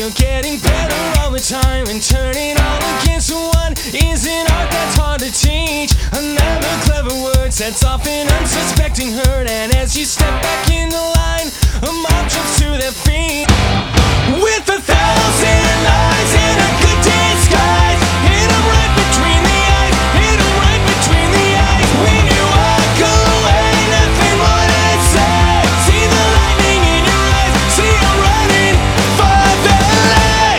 you're getting better all the time, and turning all against one is an art that's hard to teach. Another clever word sets off an unsuspecting hurt, and as you step back